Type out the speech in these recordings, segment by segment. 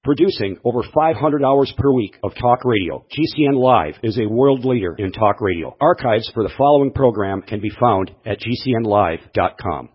Producing over 500 hours per week of talk radio, GCN Live is a world leader in talk radio. Archives for the following program can be found at GCNlive.com.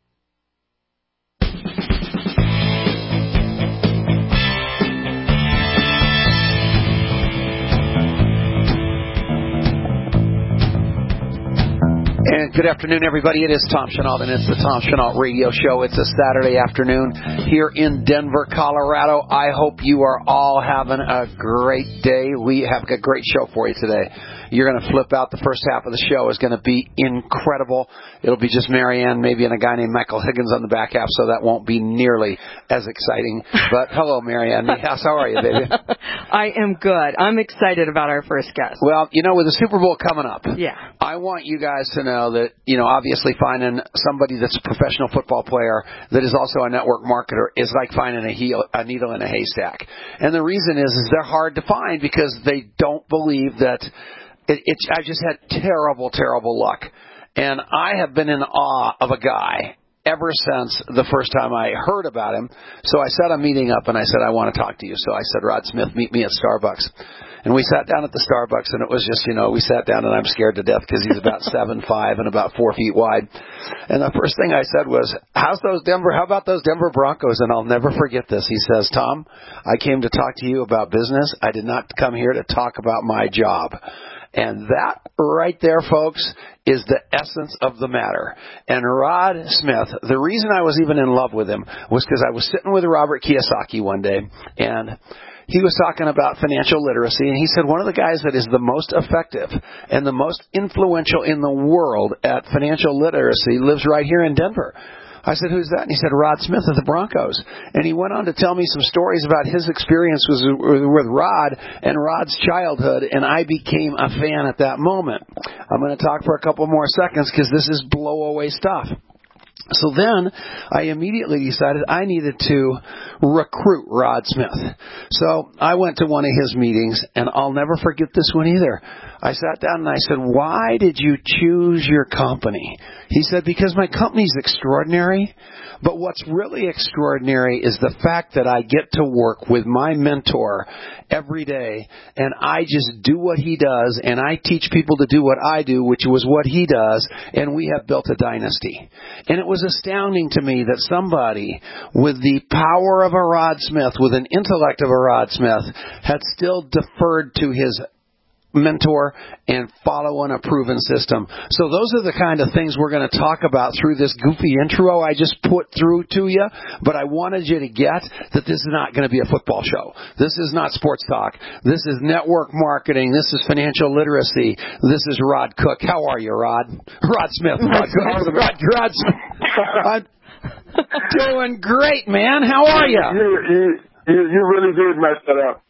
And good afternoon, everybody. It is Tom Chenault, and it's the Tom Chenault Radio Show. It's a Saturday afternoon here in Denver, Colorado. I hope you are all having a great day. We have a great show for you today. You're going to flip out. The first half of the show is going to be incredible. It'll be just Marianne, maybe, and a guy named Michael Higgins on the back half, so that won't be nearly as exciting. But hello, Marianne. Yes, how are you, baby? I am good. I'm excited about our first guest. Well, you know, with the Super Bowl coming up, yeah, I want you guys to know that, you know, obviously finding somebody that's a professional football player that is also a network marketer is like finding a needle in a haystack. And the reason is they're hard to find because they don't believe that I just had terrible, terrible luck. And I have been in awe of a guy ever since the first time I heard about him. So I set a meeting up and I said, I want to talk to you. So I said, Rod Smith, meet me at Starbucks. And we sat down at the Starbucks, and it was just, you know, we sat down, and I'm scared to death because he's about 7'5" and about 4 feet wide. And the first thing I said was, how about those Denver Broncos? And I'll never forget this. He says, Tom, I came to talk to you about business. I did not come here to talk about my job. And that right there, folks, is the essence of the matter. And Rod Smith, the reason I was even in love with him was because I was sitting with Robert Kiyosaki one day, and he was talking about financial literacy, and he said one of the guys that is the most effective and the most influential in the world at financial literacy lives right here in Denver. I said, who's that? And he said, Rod Smith of the Broncos. And he went on to tell me some stories about his experience with Rod and Rod's childhood, and I became a fan at that moment. I'm going to talk for a couple more seconds because this is blow-away stuff. So then I immediately decided I needed to recruit Rod Smith. So I went to one of his meetings, and I'll never forget this one either. I sat down and I said, why did you choose your company? He said, because my company's extraordinary. But what's really extraordinary is the fact that I get to work with my mentor every day, and I just do what he does, and I teach people to do what I do, which was what he does, and we have built a dynasty. And it was astounding to me that somebody with the power of a Rod Smith, with an intellect of a Rod Smith, had still deferred to his mentor and following a proven system. So those are the kind of things we're going to talk about through this goofy intro I just put through to you. But I wanted you to get that this is not going to be a football show. This is not sports talk. This is network marketing. This is financial literacy. This is Rod Cook. How are you, Rod? Rod Smith. Rod Cook. Rod Smith. Doing great, man. How are you? You really did mess that up.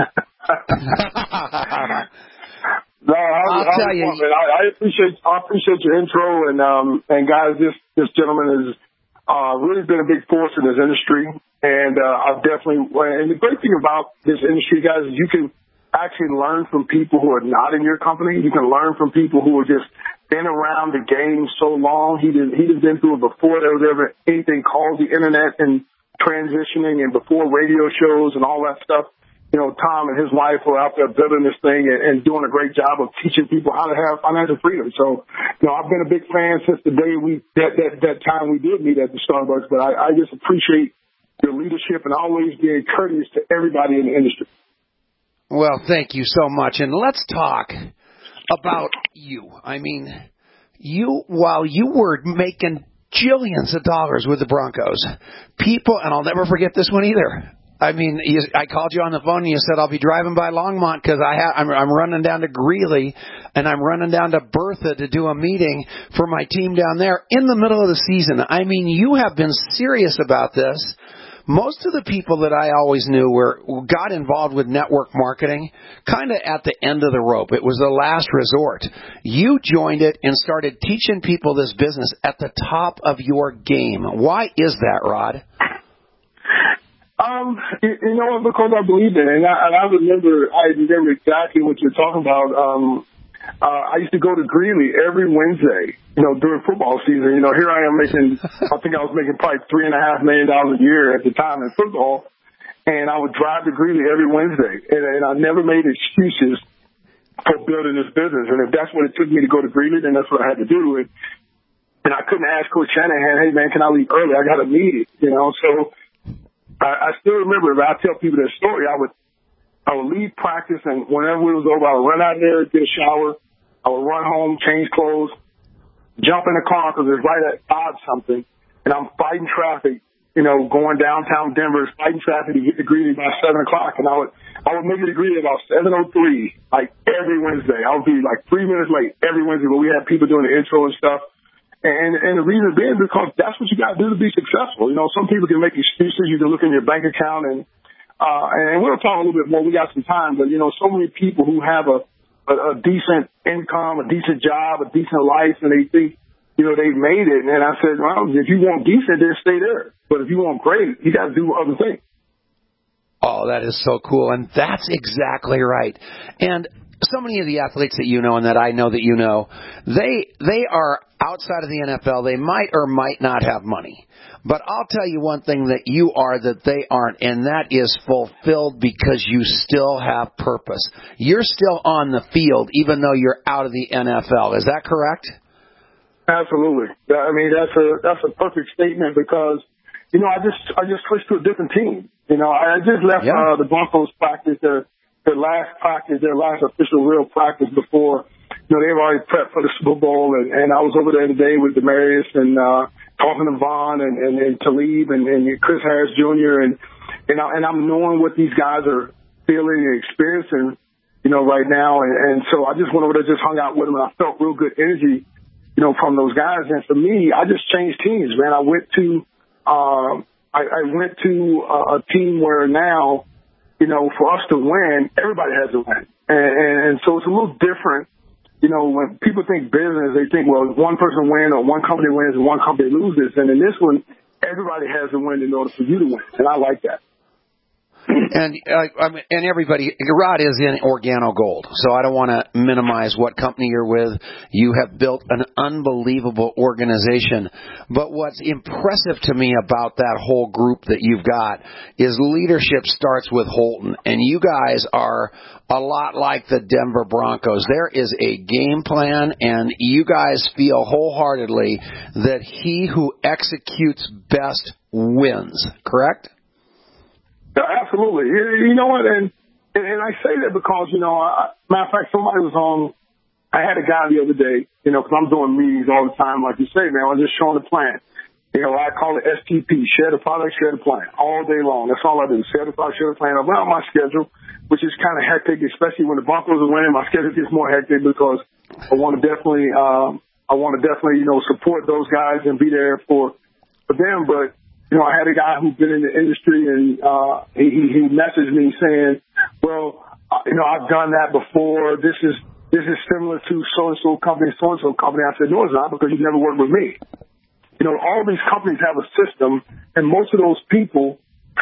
No, I'll tell you. I appreciate your intro, and guys, this gentleman has really been a big force in this industry, and I've definitely. And the great thing about this industry, guys, is you can actually learn from people who are not in your company. You can learn from people who are just been around the game so long. He's been through it before there was ever anything called the internet and transitioning, and before radio shows and all that stuff. You know, Tom and his wife were out there building this thing and doing a great job of teaching people how to have financial freedom. So, you know, I've been a big fan since the day that time we did meet at the Starbucks. But I just appreciate your leadership and always being courteous to everybody in the industry. Well, thank you so much. And let's talk about you. I mean, while you were making jillions of dollars with the Broncos, people, and I'll never forget this one either. I mean, I called you on the phone and you said, I'll be driving by Longmont because I'm running down to Greeley and I'm running down to Bertha to do a meeting for my team down there in the middle of the season. I mean, you have been serious about this. Most of the people that I always knew got involved with network marketing kind of at the end of the rope. It was the last resort. You joined it and started teaching people this business at the top of your game. Why is that, Rod? You know, because I believe in it, and I remember exactly what you're talking about. I used to go to Greeley every Wednesday, you know, during football season. You know, here I am I think I was making probably $3.5 million a year at the time in football. and I would drive to Greeley every Wednesday, and I never made excuses for building this business. And if that's what it took me to go to Greeley, then that's what I had to do. And I couldn't ask Coach Shanahan, hey, man, can I leave early? I got a meeting, So I still remember, if I tell people that story, I would leave practice, and whenever it was over, I would run out there, get a shower. I would run home, change clothes, jump in the car because it's right at 5-something, and I'm fighting traffic, going downtown Denver, fighting traffic to get to Greeley by 7 o'clock, and I would make it to Greeley about 7:03, like every Wednesday. I would be like 3 minutes late every Wednesday, but we had people doing the intro and stuff. And the reason being because that's what you got to do to be successful. Some people can make excuses. You can look in your bank account and we'll talk a little bit more. We got some time, but so many people who have a decent income, a decent job, a decent life, and they think, they've made it. And I said, well, if you want decent, then stay there. But if you want great, you got to do other things. Oh, that is so cool. And that's exactly right. And so many of the athletes that you know and that I know that they are outside of the NFL. They might or might not have money. But I'll tell you one thing that you are that they aren't, and that is fulfilled because you still have purpose. You're still on the field even though you're out of the NFL. Is that correct? Absolutely. I mean, that's a perfect statement because, I just switched to a different team. I just left the Broncos practice, their last practice, their last official real practice before, they've already prepped for the Super Bowl. And I was over there today with Demarius and talking to Vaughn and Talib and Chris Harris Jr. And I'm knowing what these guys are feeling and experiencing, right now. And so I just went over there, just hung out with them, and I felt real good energy, from those guys. And for me, I just changed teams, man. I went to a team where now, for us to win, everybody has to win. And so it's a little different. When people think business, they think, well, one person wins or one company wins and one company loses. And in this one, everybody has to win in order for you to win. And I like that. And everybody, Rod is in OrganoGold, so I don't want to minimize what company you're with. You have built an unbelievable organization. But what's impressive to me about that whole group that you've got is leadership starts with Holton, and you guys are a lot like the Denver Broncos. There is a game plan, and you guys feel wholeheartedly that he who executes best wins, correct? Yeah, absolutely. You know what? And I say that because, matter of fact, somebody was on, I had a guy the other day, because I'm doing meetings all the time, like you say, man, I was just showing the plan. I call it STP, share the product, share the plan, all day long. That's all I do, share the product, share the plan. Around my schedule, which is kind of hectic, especially when the Broncos are winning, my schedule gets more hectic because I want to definitely, support those guys and be there for them. But I had a guy who's been in the industry, and he messaged me saying, well, I've done that before. This is similar to so-and-so company, so-and-so company. I said, no, it's not, because you've never worked with me. All these companies have a system, and most of those people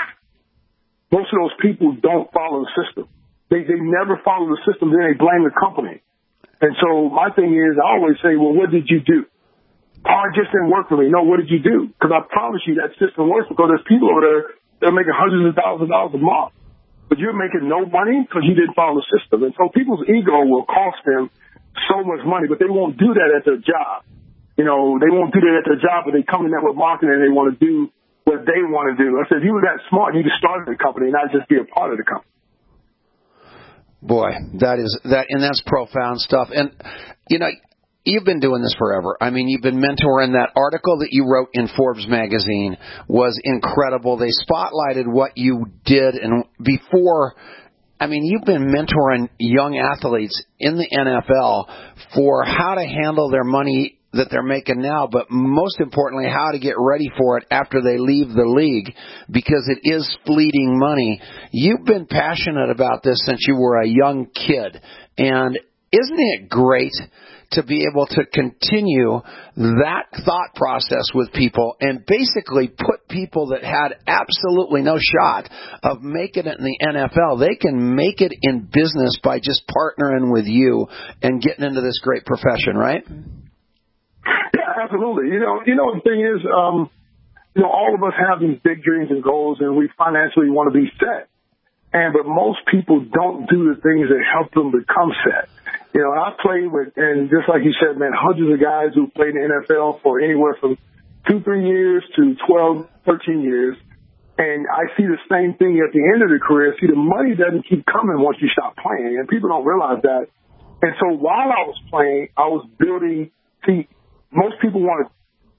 don't follow the system. They never follow the system, then they blame the company. And so my thing is, I always say, well, what did you do? Oh, it just didn't work for me. No, what did you do? Because I promise you that system works, because there's people over there that are making hundreds of thousands of dollars a month. But you're making no money because you didn't follow the system. And so people's ego will cost them so much money, but they won't do that at their job. They won't do that at their job, but they come in there with marketing and they want to do what they want to do. I said, if you were that smart, you could start the company and not just be a part of the company. Boy, that's profound stuff. And, you've been doing this forever. I mean, you've been mentoring. That article that you wrote in Forbes magazine was incredible. They spotlighted what you did, and before, you've been mentoring young athletes in the NFL for how to handle their money that they're making now, but most importantly, how to get ready for it after they leave the league, because it is fleeting money. You've been passionate about this since you were a young kid, and isn't it great to be able to continue that thought process with people and basically put people that had absolutely no shot of making it in the NFL, they can make it in business by just partnering with you and getting into this great profession, right? Yeah, absolutely. The thing is, all of us have these big dreams and goals, and we financially want to be set. But most people don't do the things that help them become set. I played with, and just like you said, man, hundreds of guys who played in the NFL for anywhere from 2-3 years to 12, 13 years. And I see the same thing at the end of the career. See, the money doesn't keep coming once you stop playing, and people don't realize that. And so while I was playing, I was building. See, most people want to.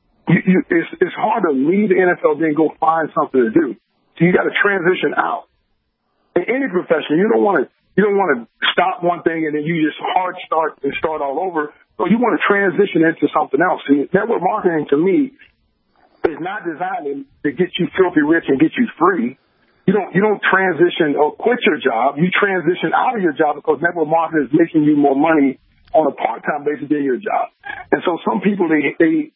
It's hard to leave the NFL, then go find something to do. So you got to transition out. In any profession, you don't want to stop one thing and then you just hard start and start all over. So you want to transition into something else. See, network marketing to me is not designed to get you filthy rich and get you free. You don't transition or quit your job. You transition out of your job because network marketing is making you more money on a part-time basis than your job. And so some people, it's really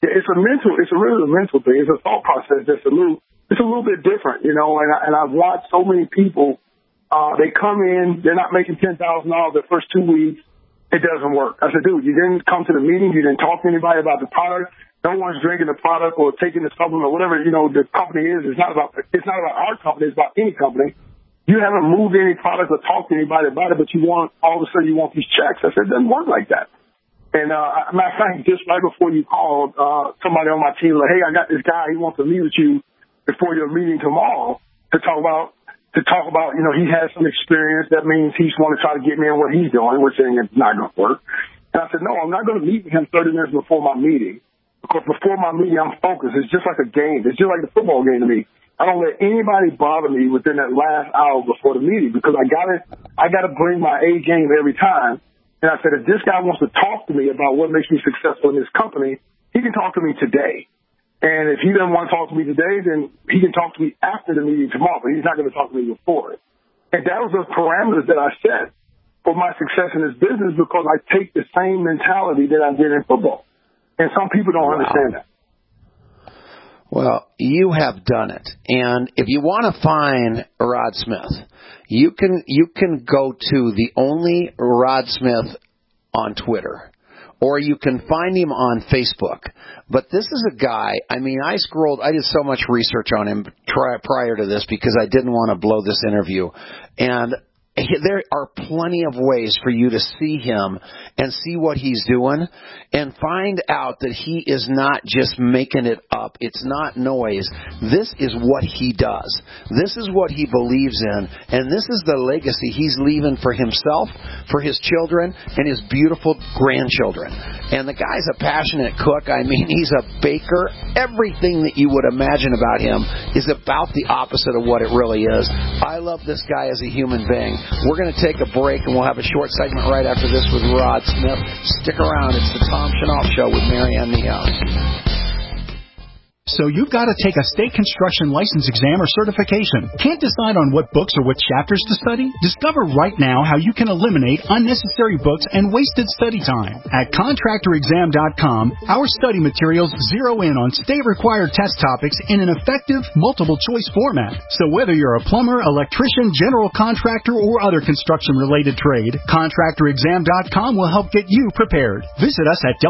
a mental thing. It's a thought process that's a little bit different, and I've watched so many people, they come in, they're not making $10,000 the first 2 weeks. It doesn't work. I said, dude, you didn't come to the meeting. You didn't talk to anybody about the product. No one's drinking the product or taking the supplement or whatever, the company is. It's not about our company. It's about any company. You haven't moved any product or talked to anybody about it, but all of a sudden you want these checks. I said, it doesn't work like that. And, matter of fact, just right before you called, somebody on my team was like, hey, I got this guy. He wants to meet with you before your meeting tomorrow to talk about, he has some experience. That means he's want to try to get me in what he's doing, which ain't not going to work. And I said, no, I'm not going to meet with him 30 minutes before my meeting. Because before my meeting, I'm focused. It's just like a game. It's just like the football game to me. I don't let anybody bother me within that last hour before the meeting because I gotta bring my A game every time. And I said, if this guy wants to talk to me about what makes me successful in this company, he can talk to me today. And if he doesn't want to talk to me today, then he can talk to me after the meeting tomorrow, but he's not going to talk to me before it. And that was the parameters that I set for my success in this business because I take the same mentality that I did in football. And some people don't understand that. Well, you have done it. And if you want to find Rod Smith, you can go to the only Rod Smith on Twitter, or you can find him on Facebook. But this is a guy, I did so much research on him prior to this because I didn't want to blow this interview. And there are plenty of ways for you to see him and see what he's doing and find out that he is not just making it up. It's not noise. This is what he does. This is what he believes in. And this is the legacy he's leaving for himself, for his children, and his beautiful grandchildren. And the guy's a passionate cook. He's a baker. Everything that you would imagine about him is about the opposite of what it really is. I love this guy as a human being. We're going to take a break, and we'll have a short segment right after this with Rod Smith. Stick around. It's the Tom Chenault Show with Marianne Neon. So you've got to take a state construction license exam or certification. Can't decide on what books or what chapters to study? Discover right now how you can eliminate unnecessary books and wasted study time. At ContractorExam.com, our study materials zero in on state-required test topics in an effective, multiple-choice format. So whether you're a plumber, electrician, general contractor, or other construction-related trade, ContractorExam.com will help get you prepared. Visit us at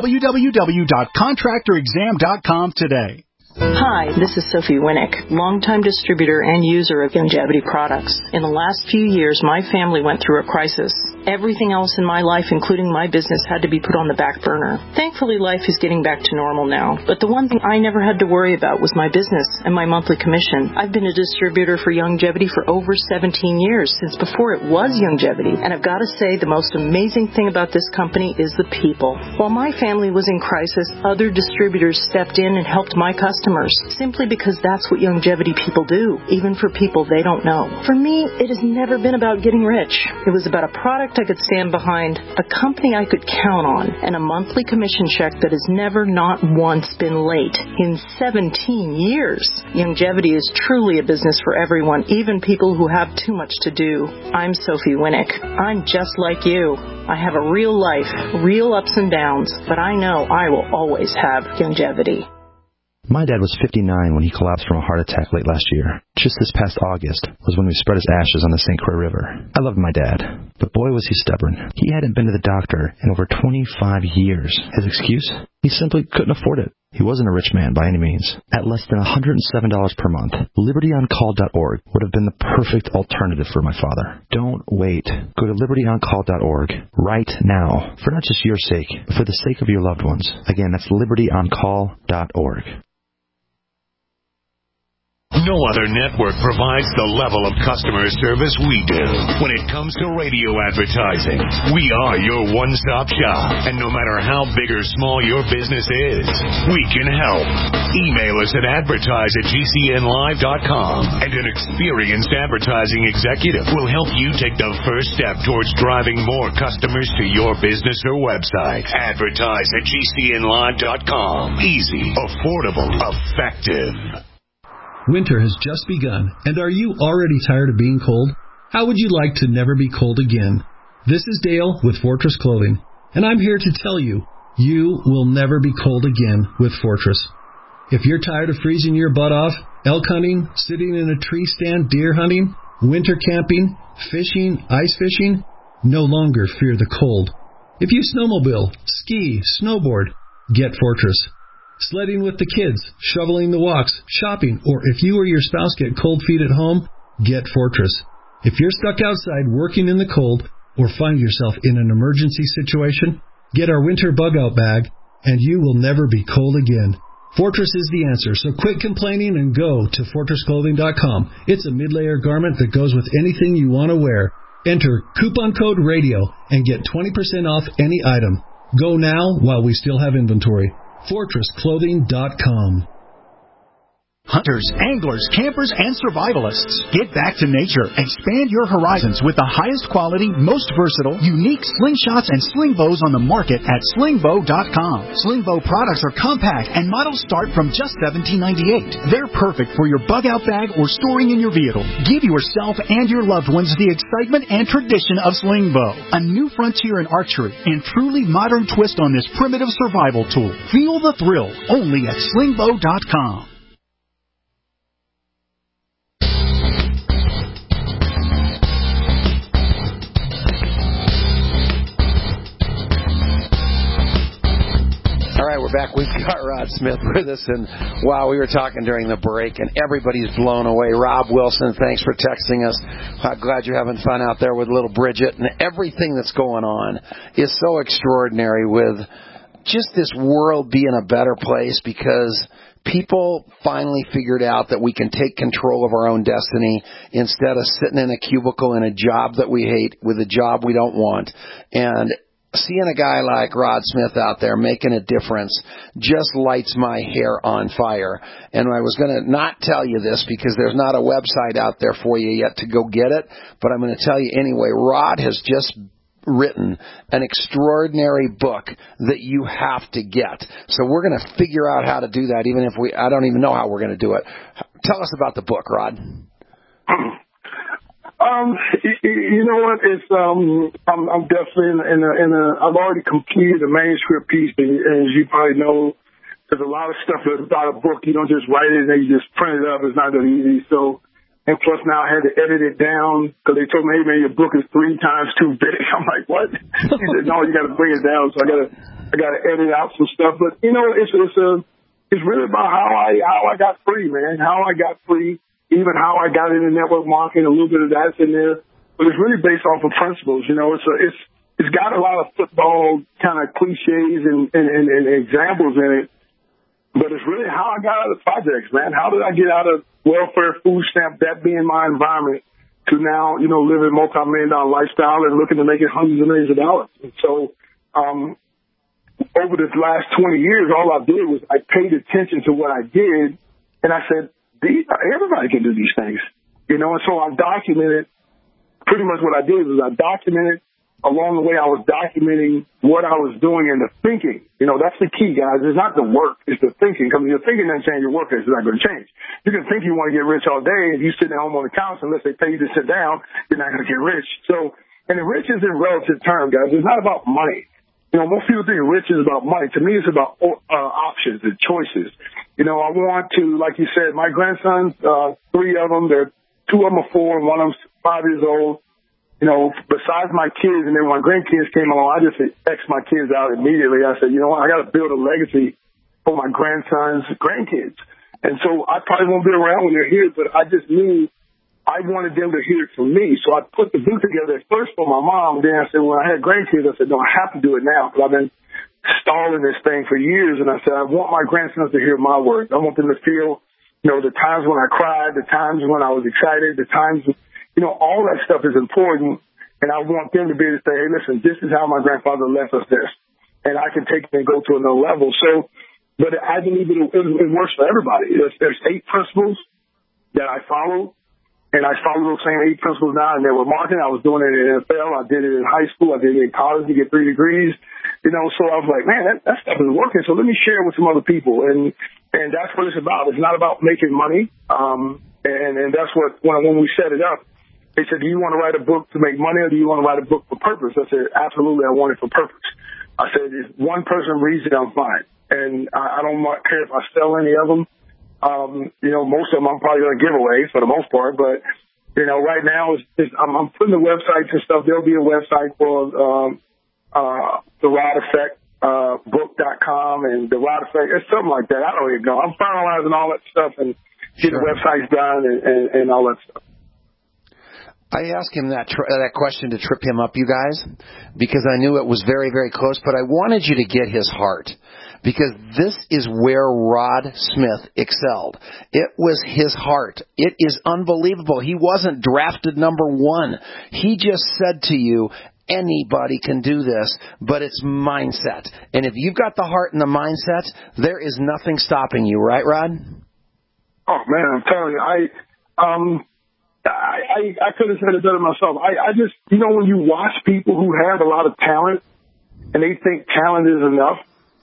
www.ContractorExam.com today. Hi, this is Sophie Winnick, longtime distributor and user of Youngevity products. In the last few years, my family went through a crisis. Everything else in my life, including my business, had to be put on the back burner. Thankfully, life is getting back to normal now. But the one thing I never had to worry about was my business and my monthly commission. I've been a distributor for Youngevity for over 17 years, since before it was Youngevity. And I've got to say, the most amazing thing about this company is the people. While my family was in crisis, other distributors stepped in and helped my customers, simply because that's what Youngevity people do, even for people they don't know. For me, it has never been about getting rich. It was about a product I could stand behind, a company I could count on, and a monthly commission check that has never, not once, been late in 17 years. Youngevity is truly a business for everyone, even people who have too much to do. I'm Sophie Winnick. I'm just like you. I have a real life, real ups and downs, but I know I will always have Youngevity. My dad was 59 when he collapsed from a heart attack late last year. Just this past August was when we spread his ashes on the St. Croix River. I loved my dad, but boy was he stubborn. He hadn't been to the doctor in over 25 years. His excuse? He simply couldn't afford it. He wasn't a rich man by any means. At less than $107 per month, LibertyOnCall.org would have been the perfect alternative for my father. Don't wait. Go to LibertyOnCall.org right now, for not just your sake, but for the sake of your loved ones. Again, that's LibertyOnCall.org. No other network provides the level of customer service we do. When it comes to radio advertising, we are your one-stop shop. And no matter how big or small your business is, we can help. Email us at advertise@gcnlive.com, and an experienced advertising executive will help you take the first step towards driving more customers to your business or website. Advertise@gcnlive.com. Easy, affordable, effective. Winter has just begun, and are you already tired of being cold? How would you like to never be cold again? This is Dale with Fortress Clothing, and I'm here to tell you, you will never be cold again with Fortress. If you're tired of freezing your butt off, elk hunting, sitting in a tree stand, deer hunting, winter camping, fishing, ice fishing, no longer fear the cold. If you snowmobile, ski, snowboard, get Fortress. Sledding with the kids, shoveling the walks, shopping, or if you or your spouse get cold feet at home, get Fortress. If you're stuck outside working in the cold or find yourself in an emergency situation, get our winter bug-out bag, and you will never be cold again. Fortress is the answer, so quit complaining and go to FortressClothing.com. It's a mid-layer garment that goes with anything you want to wear. Enter coupon code RADIO and get 20% off any item. Go now while we still have inventory. FortressClothing.com. Hunters, anglers, campers, and survivalists. Get back to nature. Expand your horizons with the highest quality, most versatile, unique slingshots and sling bows on the market at slingbow.com. Slingbow products are compact and models start from just $17.98. They're perfect for your bug-out bag or storing in your vehicle. Give yourself and your loved ones the excitement and tradition of Slingbow, a new frontier in archery and truly modern twist on this primitive survival tool. Feel the thrill only at slingbow.com. All right, we're back. We've got Rod Smith with us, and wow, we were talking during the break, and everybody's blown away. Rob Wilson, thanks for texting us. I'm glad you're having fun out there with little Bridget, and everything that's going on is so extraordinary with just this world being a better place because people finally figured out that we can take control of our own destiny instead of sitting in a cubicle in a job that we hate with a job we don't want. And seeing a guy like Rod Smith out there making a difference just lights my hair on fire. And I was going to not tell you this because there's not a website out there for you yet to go get it, but I'm going to tell you anyway. Rod has just written an extraordinary book that you have to get. So we're going to figure out how to do that, even if I don't even know how we're going to do it. Tell us about the book, Rod. You know what? It's I'm definitely in a. I've already completed a manuscript piece, and as you probably know, there's a lot of stuff about a book. You don't just write it and you just print it up. It's not that easy. So, and plus now I had to edit it down because they told me, hey man, your book is 3 times too big. I'm like, what? He said, no, you got to bring it down. So I got to edit out some stuff. But you know, it's really about how I got free, man. How I got free. Even how I got into network marketing, a little bit of that's in there, but it's really based off of principles. You know, it's got a lot of football kind of cliches and examples in it, but it's really how I got out of projects, man. How did I get out of welfare, food stamp, that being my environment, to now, you know, living a multi-million-dollar lifestyle and looking to making hundreds of millions of dollars. And so, over the last 20 years, all I did was I paid attention to what I did, and I said, everybody can do these things, you know, and so I documented, pretty much what I did was I documented along the way. I was documenting what I was doing and the thinking. You know, that's the key, guys. It's not the work, it's the thinking, because your thinking doesn't change, your work is not going to change. You can think you want to get rich all day, and if you sit at home on the couch, unless they pay you to sit down, you're not going to get rich. So, and the rich is a relative term, guys. It's not about money. You know, most people think rich is about money. To me, it's about options and choices. You know, I want to, like you said, my grandsons, 3 of them, 2 of them are 4, and 1 of them's 5 years old. besides my kids, and then when my grandkids came along, I just X'd my kids out immediately. I said, you know what, I got to build a legacy for my grandsons' grandkids. And so I probably won't be around when they're here, but I just knew I wanted them to hear it from me. So I put the book together at first for my mom. Then I said, when I had grandkids, I said, no, I have to do it now because I've been stalling this thing for years. And I said, I want my grandsons to hear my words. I want them to feel, the times when I cried, the times when I was excited, the times, all that stuff is important. And I want them to be able to say, hey, listen, this is how my grandfather left us this. And I can take it and go to another level. So, but I believe it works for everybody. There's 8 principles that I follow. And I follow those same 8 principles now in network marketing. I was doing it in the NFL. I did it in high school. I did it in college to get 3 degrees. So I was like, man, that stuff is working. So let me share it with some other people. And that's what it's about. It's not about making money. And that's what, when we set it up, they said, do you want to write a book to make money or do you want to write a book for purpose? I said, absolutely, I want it for purpose. I said, if one person reads it, I'm fine. And I don't care if I sell any of them. Most of them I'm probably going to give away for the most part, but, right now I'm putting the websites and stuff. There'll be a website for, the Rod Effect, book.com and the Rod Effect. It's something like that. I don't even know. I'm finalizing all that stuff and get the websites done and all that stuff. I asked him that question to trip him up, you guys, because I knew it was very, very close, but I wanted you to get his heart. Because this is where Rod Smith excelled. It was his heart. It is unbelievable. He wasn't drafted number 1. He just said to you, anybody can do this, but it's mindset. And if you've got the heart and the mindset, there is nothing stopping you, right, Rod? Oh, man, I'm telling you, I could have said it better myself. I just, when you watch people who have a lot of talent and they think talent is enough,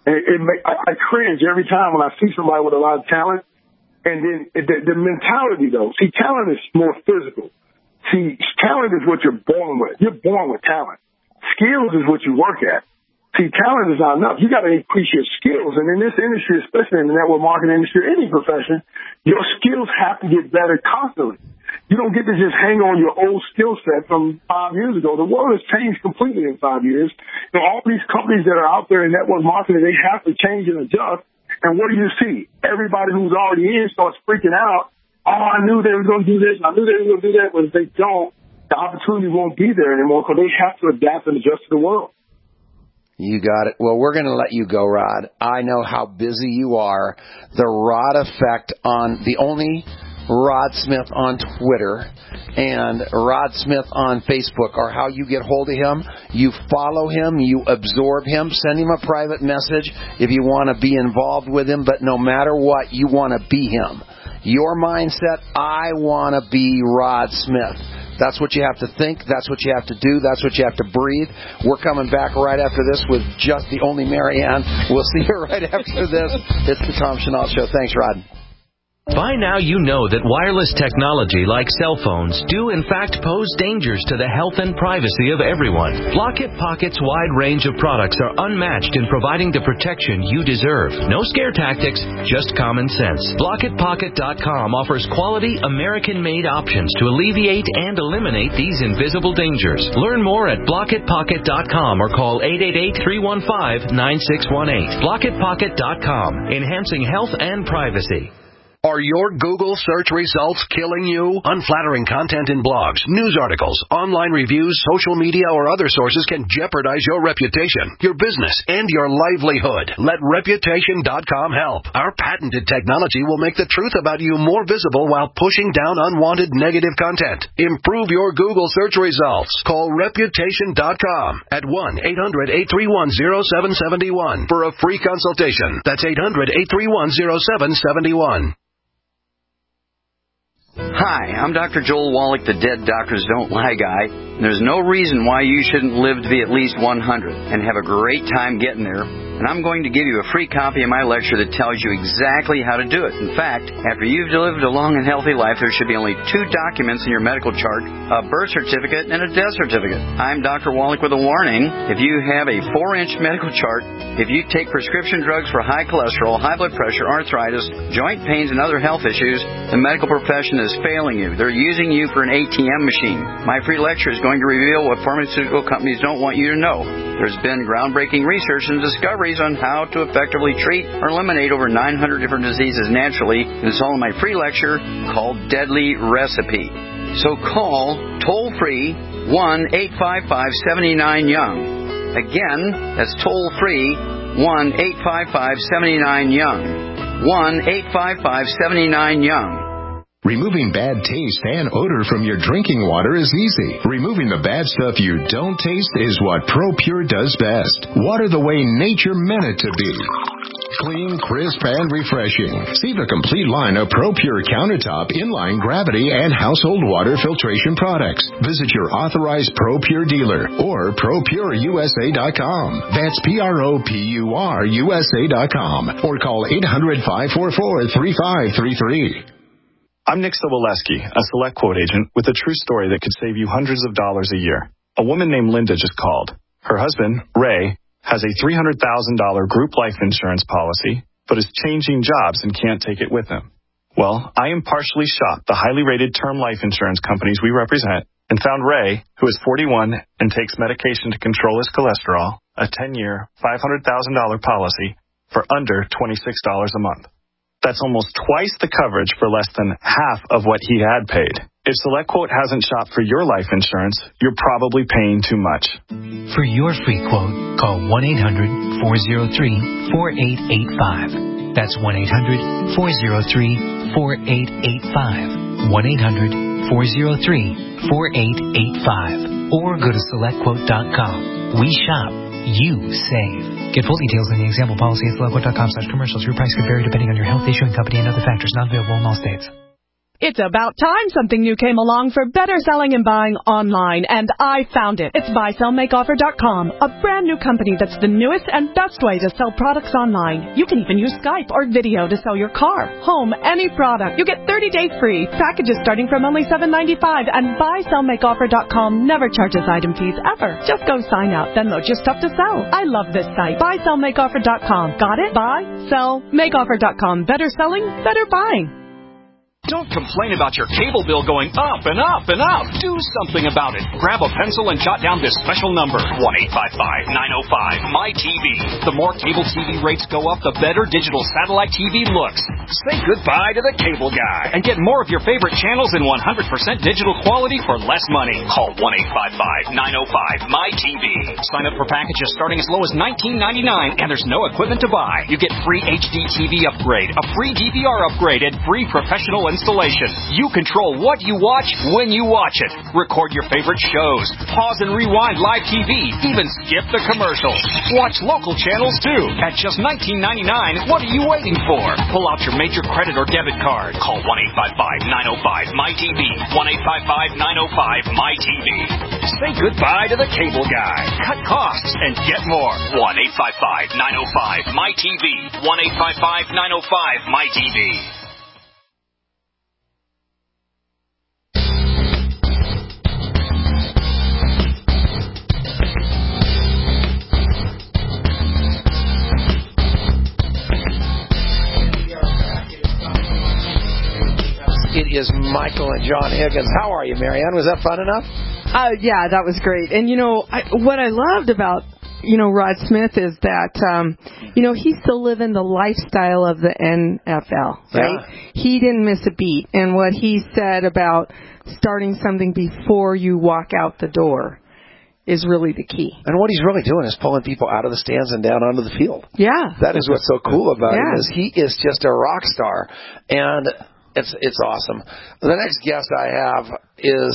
I cringe every time when I see somebody with a lot of talent. And then the mentality, though. See, talent is more physical. See, talent is what you're born with. You're born with talent. Skills is what you work at. See, talent is not enough. You got to increase your skills. And in this industry, especially in the network marketing industry, any profession, your skills have to get better constantly. You don't get to just hang on your old skill set from 5 years ago. The world has changed completely in 5 years. All these companies that are out there in network marketing, they have to change and adjust. And what do you see? Everybody who's already in starts freaking out. Oh, I knew they were going to do this. I knew they were going to do that. But if they don't, the opportunity won't be there anymore because they have to adapt and adjust to the world. You got it. Well, we're going to let you go, Rod. I know how busy you are. The Rod Effect on the only Rod Smith on Twitter and Rod Smith on Facebook are how you get hold of him. You follow him, you absorb him, send him a private message if you want to be involved with him, but no matter what, you want to be him. Your mindset, I want to be Rod Smith. That's what you have to think. That's what you have to do. That's what you have to breathe. We're coming back right after this with just the only Marianne. We'll see you right after this. It's the Tom Chenault Show. Thanks, Rod. By now you know that wireless technology like cell phones do in fact pose dangers to the health and privacy of everyone. Blockit Pocket's wide range of products are unmatched in providing the protection you deserve. No scare tactics, just common sense. BlockitPocket.com offers quality American-made options to alleviate and eliminate these invisible dangers. Learn more at BlockitPocket.com or call 888-315-9618. BlockitPocket.com, enhancing health and privacy. Are your Google search results killing you? Unflattering content in blogs, news articles, online reviews, social media, or other sources can jeopardize your reputation, your business, and your livelihood. Let Reputation.com help. Our patented technology will make the truth about you more visible while pushing down unwanted negative content. Improve your Google search results. Call Reputation.com at 1-800-831-0771 for a free consultation. That's 800-831-0771. Hi, I'm Dr. Joel Wallach, the Dead Doctors Don't Lie guy. There's no reason why you shouldn't live to be at least 100 and have a great time getting there. and I'm going to give you a free copy of my lecture that tells you exactly how to do it. In fact, after you've lived a long and healthy life, there should be only 2 documents in your medical chart, a birth certificate and a death certificate. I'm Dr. Wallach with a warning. If you have a 4-inch medical chart, if you take prescription drugs for high cholesterol, high blood pressure, arthritis, joint pains, and other health issues, the medical profession is failing you. They're using you for an ATM machine. My free lecture is going to reveal what pharmaceutical companies don't want you to know. There's been groundbreaking research and discoveries on how to effectively treat or eliminate over 900 different diseases naturally. It's all in my free lecture called Deadly Recipe. So call toll-free 1-855-79-YOUNG. Again, that's toll-free 1-855-79-YOUNG. 1-855-79-YOUNG. Removing bad taste and odor from your drinking water is easy. Removing the bad stuff you don't taste is what ProPure does best. Water the way nature meant it to be. Clean, crisp, and refreshing. See the complete line of ProPure countertop, inline, gravity, and household water filtration products. Visit your authorized ProPure dealer or ProPureUSA.com. That's ProPureUSA.com or call 800-544-3533. I'm Nick Soboleski, a Select Quote agent with a true story that could save you hundreds of dollars a year. A woman named Linda just called. Her husband, Ray, has a $300,000 group life insurance policy, but is changing jobs and can't take it with him. Well, I impartially shopped the highly rated term life insurance companies we represent and found Ray, who is 41 and takes medication to control his cholesterol, a 10-year, $500,000 policy for under $26 a month. That's almost twice the coverage for less than half of what he had paid. If SelectQuote hasn't shopped for your life insurance, you're probably paying too much. For your free quote, call 1-800-403-4885. That's 1-800-403-4885. 1-800-403-4885. Or go to SelectQuote.com. We shop. You save. Get full details in the example policy at SelectQuote.com/commercials. Your price could vary depending on your health, issuing company, and other factors. Not available in all states. It's about time something new came along for better selling and buying online, and I found it. It's BuySellMakeOffer.com, a brand new company that's the newest and best way to sell products online. You can even use Skype or video to sell your car, home, any product. You get 30 days free, packages starting from only $7.95, and BuySellMakeOffer.com never charges item fees ever. Just go sign up, then load your stuff to sell. I love this site. BuySellMakeOffer.com. Got it? BuySellMakeOffer.com. Better selling, better buying. Don't complain about your cable bill going up and up and up. Do something about it. Grab a pencil and jot down this special number, 1-855-905-MyTV. The more cable TV rates go up, the better digital satellite TV looks. Say goodbye to the cable guy and get more of your favorite channels in 100% digital quality for less money. Call 1-855-905-MyTV. Sign up for packages starting as low as $19.99, and there's no equipment to buy. You get free HD TV upgrade, a free DVR upgrade, and free professional installation. You control what you watch when you watch it. Record your favorite shows. Pause and rewind live TV. Even skip the commercials. Watch local channels too. At just $19.99, what are you waiting for? Pull out your major credit or debit card. Call 1-855-905-MyTV. 1-855-905-MyTV. Say goodbye to the cable guy. Cut costs and get more. 1-855-905-MyTV. 1-855-905-MyTV. It is Michael and John Higgins. How are you, Marianne? Was that fun enough? Yeah, that was great. And, what I loved about, Rod Smith is that, he's still living the lifestyle of the NFL, right? Yeah. He didn't miss a beat. And what he said about starting something before you walk out the door is really the key. And what he's really doing is pulling people out of the stands and down onto the field. Yeah. That is what's so cool about him, is he is just a rock star. And it's awesome. The next guest I have is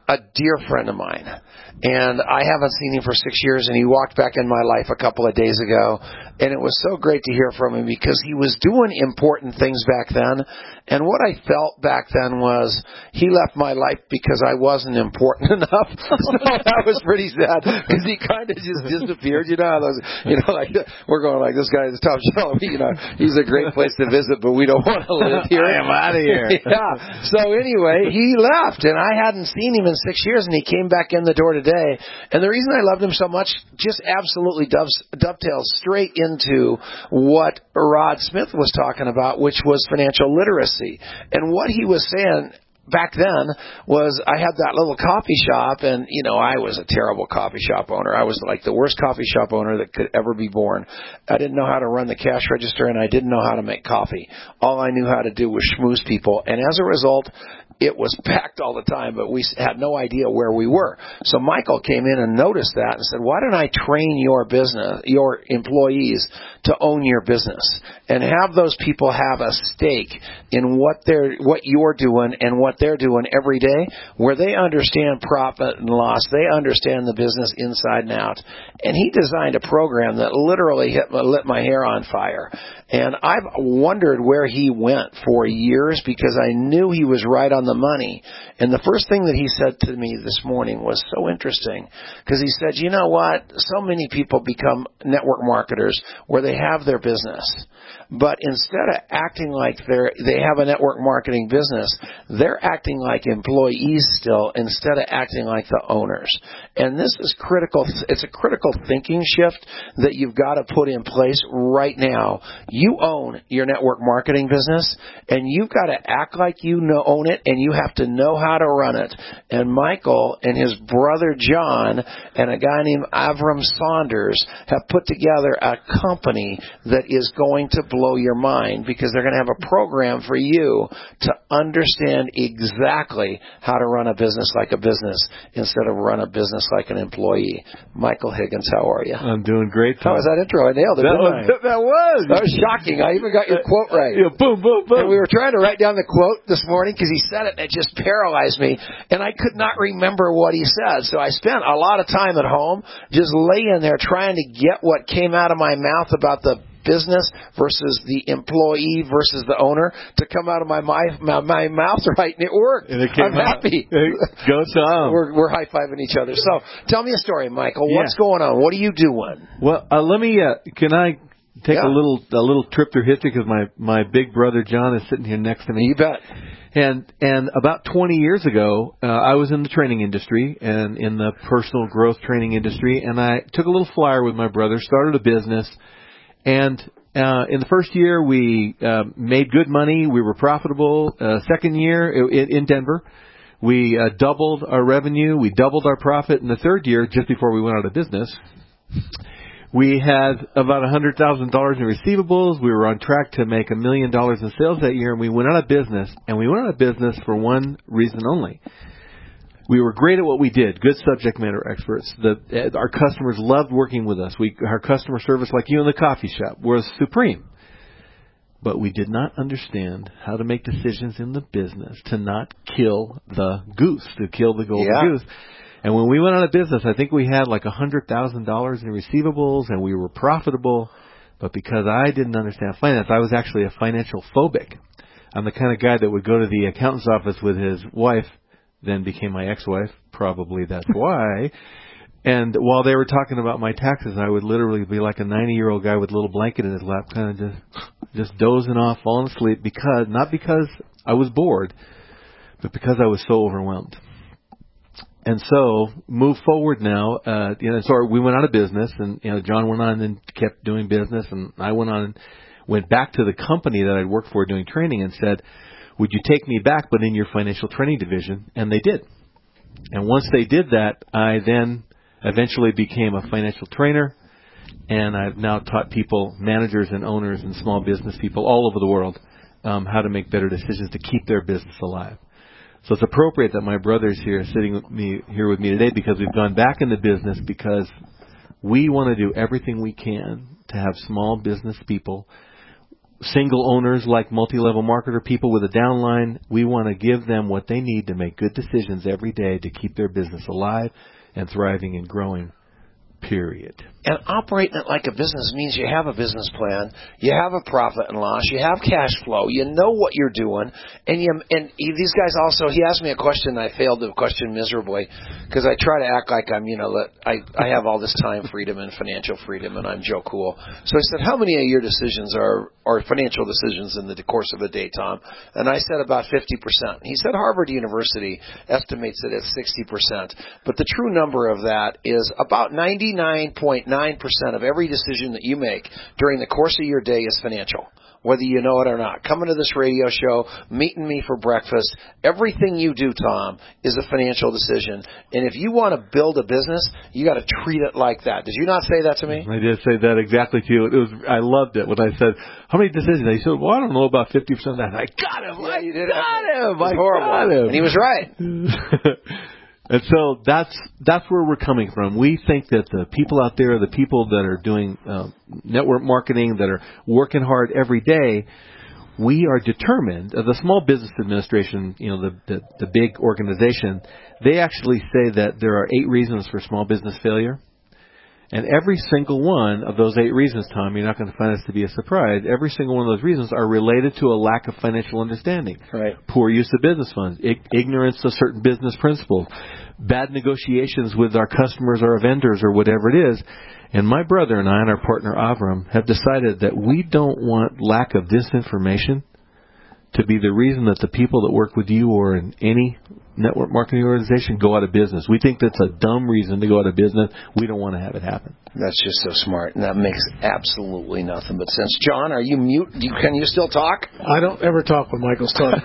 a dear friend of mine, and I haven't seen him for 6 years, and he walked back in my life a couple of days ago, and it was so great to hear from him because he was doing important things back then, and what I felt back then was he left my life because I wasn't important enough. So that was pretty sad because he kind of just disappeared. You know how those, like we're going like, this guy is top shelf. He's a great place to visit, but we don't want to live here. I am out of here. Yeah. So anyway, he left, and I hadn't seen him in 6 years, and he came back in the door today. And the reason I loved him so much just absolutely dovetails straight into what Rod Smith was talking about, which was financial literacy. And what he was saying back then was I had that little coffee shop, and, I was a terrible coffee shop owner. I was like the worst coffee shop owner that could ever be born. I didn't know how to run the cash register, and I didn't know how to make coffee. All I knew how to do was schmooze people. And as a result, it was packed all the time, but we had no idea where we were. So Michael came in and noticed that and said, why don't I train your business, your employees to own your business and have those people have a stake in what you're doing and what they're doing every day, where they understand profit and loss, they understand the business inside and out. And he designed a program that literally lit my hair on fire. And I've wondered where he went for years because I knew he was right on the money. And the first thing that he said to me this morning was so interesting because he said, you know what? So many people become network marketers where they have their business. But instead of acting like they have a network marketing business, they're acting like employees still instead of acting like the owners. And this is critical. It's a critical thinking shift that you've got to put in place right now. You own your network marketing business, and you've got to act like you own it, and you have to know how to run it. And Michael and his brother John and a guy named Avram Saunders have put together a company that is going to blow your mind because they're going to have a program for you to understand exactly how to run a business like a business instead of run a business like an employee. Michael Higgins, how are you? I'm doing great, Tom. How was that intro? I nailed it, That was shocking. I even got your quote right. Yeah, boom, boom, boom. And we were trying to write down the quote this morning because he said it and it just paralyzed me. And I could not remember what he said. So I spent a lot of time at home just laying there trying to get what came out of my mouth about the business versus the employee versus the owner to come out of my mouth right, and it worked. And it came I'm happy. Go Tom. We're high-fiving each other. So tell me a story, Michael. What's going on? What are you doing? Well, let me. Can I take a little trip through history because my big brother John is sitting here next to me. You bet. And about 20 years ago, I was in the training industry and in the personal growth training industry, and I took a little flyer with my brother, started a business. And in the first year, we made good money. We were profitable. Second year in Denver, we doubled our revenue. We doubled our profit. In the third year, just before we went out of business, we had about $100,000 in receivables. We were on track to make $1 million in sales that year, and we went out of business. And we went out of business for one reason only. We were great at what we did, good subject matter experts. Our customers loved working with us. Our customer service, like you in the coffee shop, was supreme. But we did not understand how to make decisions in the business to not kill the goose, to kill the golden goose. And when we went out of business, I think we had like $100,000 in receivables, and we were profitable. But because I didn't understand finance, I was actually a financial phobic. I'm the kind of guy that would go to the accountant's office with his wife, then became my ex-wife, probably that's why. And while they were talking about my taxes, I would literally be like a 90-year-old guy with a little blanket in his lap, kind of just dozing off, falling asleep, not because I was bored, but because I was so overwhelmed. And so, move forward now, so we went out of business, and John went on and kept doing business, and I went on and went back to the company that I'd worked for doing training and said, would you take me back, but in your financial training division? And they did. And once they did that, I then eventually became a financial trainer, and I've now taught people, managers and owners and small business people all over the world, how to make better decisions to keep their business alive. So it's appropriate that my brother's here sitting with me today because we've gone back into business because we want to do everything we can to have small business people single owners like multi-level marketer, people with a downline. We want to give them what they need to make good decisions every day to keep their business alive and thriving and growing, period. And operating it like a business means you have a business plan, you have a profit and loss, you have cash flow, you know what you're doing, and these guys also. He asked me a question, and I failed the question miserably because I try to act like I'm, I have all this time freedom and financial freedom, and I'm Joe Cool. So I said, how many of your decisions are financial decisions in the course of a day, Tom? And I said about 50%. He said Harvard University estimates it at 60%, but the true number of that is about 99.9% of every decision that you make during the course of your day is financial, whether you know it or not. Coming to this radio show, meeting me for breakfast, everything you do, Tom, is a financial decision. And if you want to build a business, you got to treat it like that. Did you not say that to me? I did say that exactly to you. I loved it when I said, how many decisions? He said, well, I don't know, about 50% of that. I got him. Yeah, you did. Got him. I got him. And he was right. And so that's where we're coming from. We think that the people out there, the people that are doing network marketing, that are working hard every day, we are determined. The Small Business Administration, the big organization, they actually say that there are 8 reasons for small business failure. And every single one of those 8 reasons, Tom, you're not going to find this to be a surprise, every single one of those reasons are related to a lack of financial understanding. Right. Poor use of business funds, ignorance of certain business principles, bad negotiations with our customers or our vendors or whatever it is. And my brother and I and our partner Avram have decided that we don't want lack of this information to be the reason that the people that work with you or in any network marketing organization go out of business. We think that's a dumb reason to go out of business. We don't want to have it happen. That's just so smart, and that makes absolutely nothing but sense. John, are you mute? Can you still talk? I don't ever talk when Michael's talking.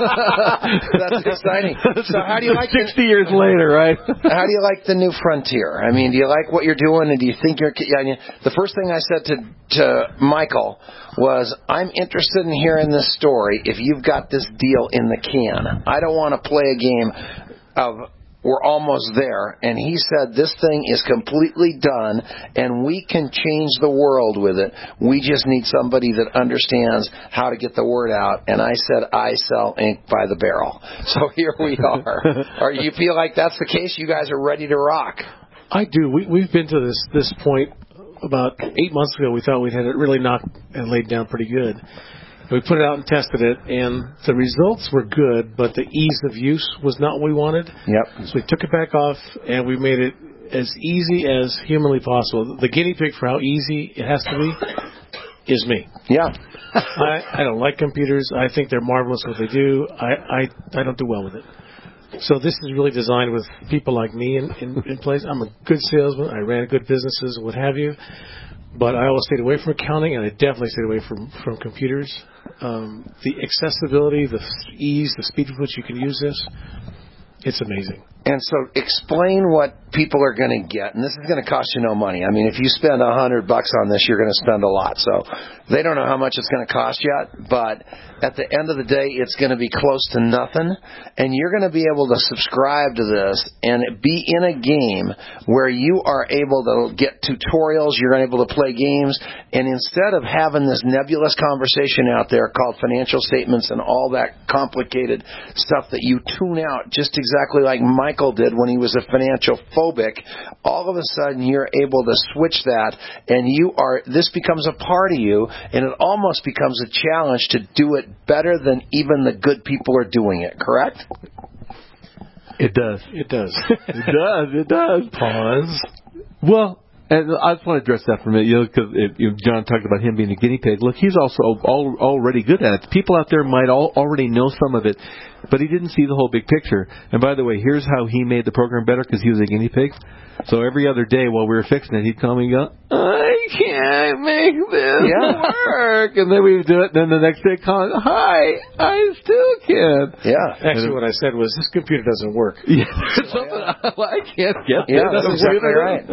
That's exciting. So how do you like 60 years later, right? How do you like the new frontier? I mean, do you like what you're doing, and do you think you're... the first thing I said to Michael was, I'm interested in hearing this story if you've got this deal in the can. I don't want to play a game of... we're almost there. And he said, this thing is completely done, and we can change the world with it. We just need somebody that understands how to get the word out. And I said, I sell ink by the barrel. So here we are. You feel like that's the case? You guys are ready to rock? I do. We've been to this point about 8 months ago. We thought we'd had it really knocked and laid down pretty good. We put it out and tested it, and the results were good, but the ease of use was not what we wanted. Yep. So we took it back off, and we made it as easy as humanly possible. The guinea pig for how easy it has to be is me. Yeah. I don't like computers. I think they're marvelous what they do. I don't do well with it. So this is really designed with people like me in place. I'm a good salesman. I ran good businesses, what have you. But I always stayed away from accounting, and I definitely stayed away from computers. The accessibility, the ease, the speed with which you can use this, it's amazing. And so explain what people are going to get. And this is going to cost you no money. I mean, if you spend $100 on this, you're going to spend a lot. So they don't know how much it's going to cost yet. But at the end of the day, it's going to be close to nothing. And you're going to be able to subscribe to this and be in a game where you are able to get tutorials. You're able to play games. And instead of having this nebulous conversation out there called financial statements and all that complicated stuff that you tune out just exactly like Michael did when he was a financial phobic, all of a sudden you're able to switch that, and this becomes a part of you, and it almost becomes a challenge to do it better than even the good people are doing it, correct? It does. It does. It does. Pause. Well, and I just want to address that for a minute, because John talked about him being a guinea pig. Look, he's also already good at it. People out there might already know some of it, but he didn't see the whole big picture. And by the way, here's how he made the program better, because he was a guinea pig. So every other day while we were fixing it, he'd come and go, I can't make this work. And then we would do it, and then the next day, hi, I still can't. Yeah. Actually, what I said was, this computer doesn't work. Yeah. I can't get it. Yeah, that's exactly right.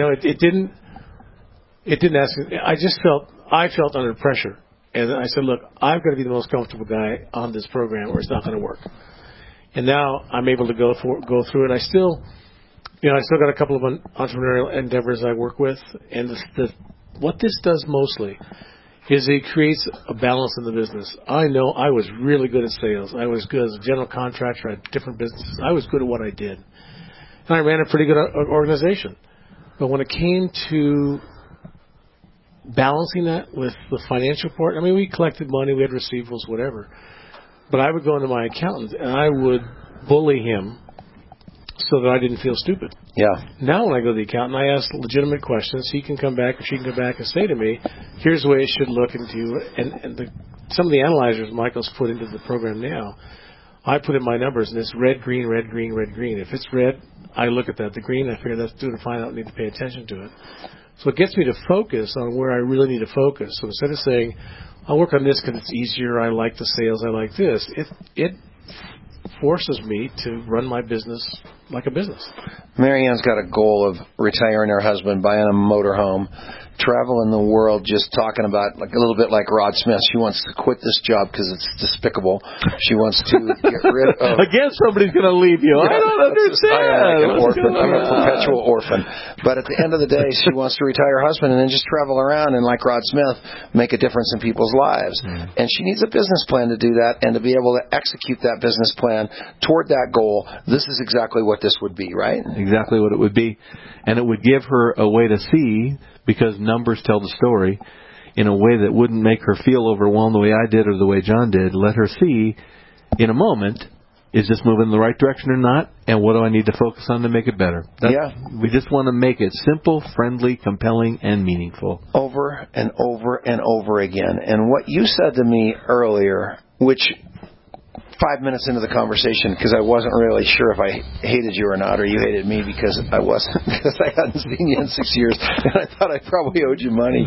It didn't ask. I felt under pressure. And I said, look, I've got to be the most comfortable guy on this program, or it's not going to work. And now I'm able to go through it. I still got a couple of entrepreneurial endeavors I work with, and what this does mostly is it creates a balance in the business. I know I was really good at sales. I was good as a general contractor at different businesses. I was good at what I did. And I ran a pretty good organization. But when it came to balancing that with the financial part, I mean, we collected money, we had receivables, whatever. But I would go into my accountant and I would bully him so that I didn't feel stupid. Yeah. Now when I go to the accountant, I ask legitimate questions. He can come back or she can come back and say to me, here's the way it should look into it. And some of the analyzers Michael's put into the program now, I put in my numbers, and it's red, green, red, green, red, green. If it's red, I look at that. The green, I figure that's doing fine. I don't need to pay attention to it. So it gets me to focus on where I really need to focus. So instead of saying, I'll work on this because it's easier, I like the sales, I like this, it forces me to run my business like a business. Marianne's got a goal of retiring her husband, buying a motorhome, traveling the world, just talking about like a little bit like Rod Smith. She wants to quit this job because it's despicable. She wants to get rid of. Again, somebody's going to leave you. Yeah, I don't understand. I'm a perpetual orphan. But at the end of the day, she wants to retire her husband and then just travel around and, like Rod Smith, make a difference in people's lives. And she needs a business plan to do that and to be able to execute that business plan toward that goal. This is exactly what this would be, right? Exactly what it would be. And it would give her a way to see, because numbers tell the story, in a way that wouldn't make her feel overwhelmed the way I did or the way John did. Let her see in a moment, is this moving in the right direction or not, and what do I need to focus on to make it better? We just want to make it simple, friendly, compelling, and meaningful. Over and over and over again. And what you said to me earlier, which 5 minutes into the conversation, because I wasn't really sure if I hated you or not, or you hated me because I wasn't, because I hadn't seen you in 6 years, and I thought I probably owed you money,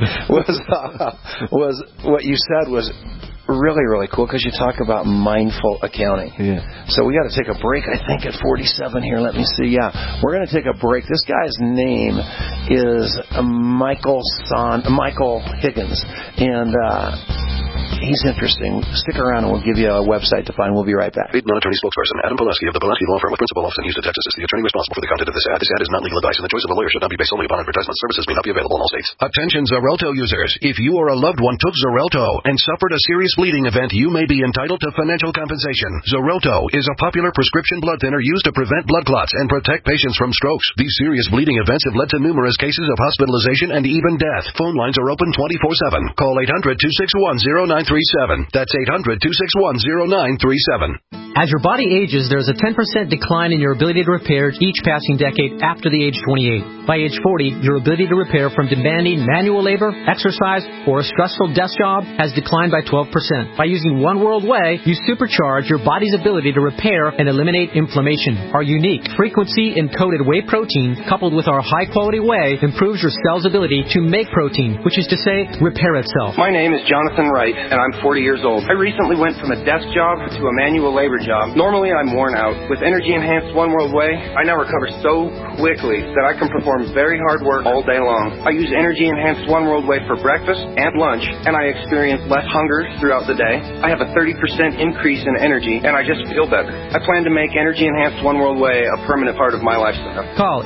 was what you said was really, really cool, because you talk about mindful accounting. Yeah. So we got to take a break, I think, at 47 here. Let me see. Yeah, we're going to take a break. This guy's name is Michael Higgins, and he's interesting. Stick around and we'll give you a website to find. We'll be right back. Lead non-attorney spokesperson Adam Pulaski of the Pulaski Law Firm with principal office in Houston, Texas, is the attorney responsible for the content of this ad. This ad is not legal advice, and the choice of a lawyer should not be based solely upon advertisement. Services may not be available in all states. Attention Xarelto users. If you or a loved one took Xarelto and suffered a serious bleeding event, you may be entitled to financial compensation. Xarelto is a popular prescription blood thinner used to prevent blood clots and protect patients from strokes. These serious bleeding events have led to numerous cases of hospitalization and even death. Phone lines are open 24/7. Call 800-261-0937. That's 800-261-0937. As your body ages, there's a 10% decline in your ability to repair each passing decade after the age 28. By age 40, your ability to repair from demanding manual labor, exercise, or a stressful desk job has declined by 12%. By using One World Whey, you supercharge your body's ability to repair and eliminate inflammation. Our unique frequency-encoded whey protein, coupled with our high-quality whey, improves your cell's ability to make protein, which is to say, repair itself. My name is Jonathan Wright, and I'm 40 years old. I recently went from a desk job to a manual labor job. Normally, I'm worn out. With energy-enhanced One World Whey, I now recover so quickly that I can perform very hard work all day long. I use energy-enhanced One World Whey for breakfast and lunch, and I experience less hunger throughout the day. I have a 30% increase in energy, and I just feel better. I plan to make energy-enhanced One World Whey a permanent part of my lifestyle. Call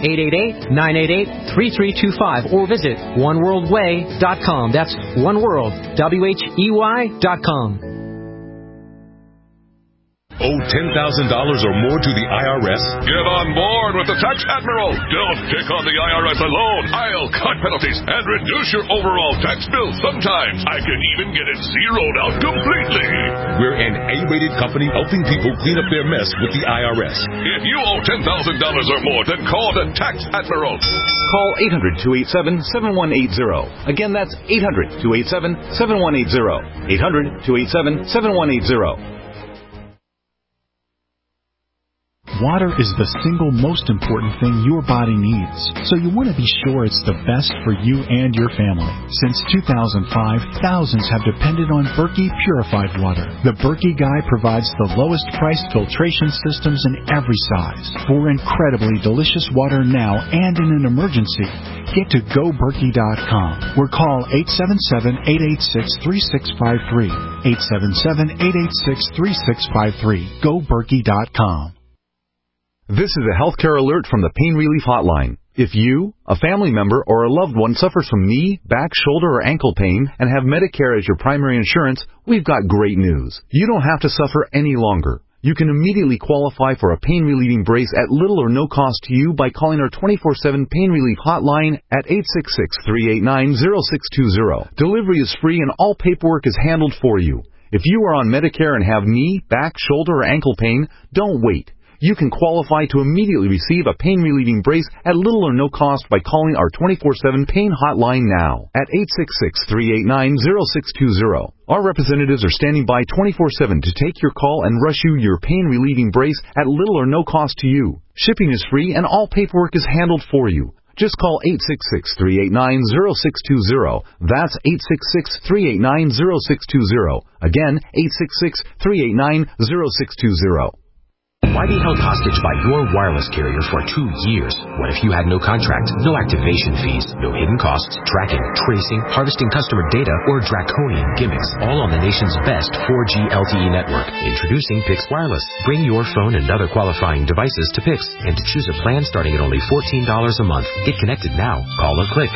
888-988-3325 or visit oneworldwhey.com. That's oneworld, WHEY.com. Owe $10,000 or more to the IRS? Get on board with the Tax Admiral. Don't take on the IRS alone. I'll cut penalties and reduce your overall tax bill. Sometimes I can even get it zeroed out completely. We're an A-rated company helping people clean up their mess with the IRS. If you owe $10,000 or more, then call the Tax Admiral. Call 800-287-7180. Again, that's 800-287-7180. 800-287-7180. Water is the single most important thing your body needs, so you want to be sure it's the best for you and your family. Since 2005, thousands have depended on Berkey purified water. The Berkey Guy provides the lowest priced filtration systems in every size. For incredibly delicious water now and in an emergency, get to GoBerkey.com or call 877-886-3653. 877-886-3653. GoBerkey.com. This is a healthcare alert from the Pain Relief Hotline. If you, a family member, or a loved one suffers from knee, back, shoulder, or ankle pain and have Medicare as your primary insurance, we've got great news. You don't have to suffer any longer. You can immediately qualify for a pain-relieving brace at little or no cost to you by calling our 24/7 pain relief hotline at 866-389-0620. Delivery is free and all paperwork is handled for you. If you are on Medicare and have knee, back, shoulder, or ankle pain, don't wait. You can qualify to immediately receive a pain-relieving brace at little or no cost by calling our 24/7 pain hotline now at 866-389-0620. Our representatives are standing by 24/7 to take your call and rush you your pain-relieving brace at little or no cost to you. Shipping is free and all paperwork is handled for you. Just call 866-389-0620. That's 866-389-0620. Again, 866-389-0620. Why be held hostage by your wireless carrier for 2 years? What if you had no contract, no activation fees, no hidden costs, tracking, tracing, harvesting customer data, or draconian gimmicks, all on the nation's best 4G LTE network? Introducing Pix Wireless. Bring your phone and other qualifying devices to Pix and to choose a plan starting at only $14 a month. Get connected now. Call or click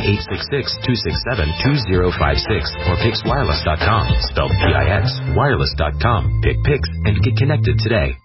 1-866-267-2056 or PixWireless.com. Spelled P-I-X. Wireless.com. Pick Pix and get connected today.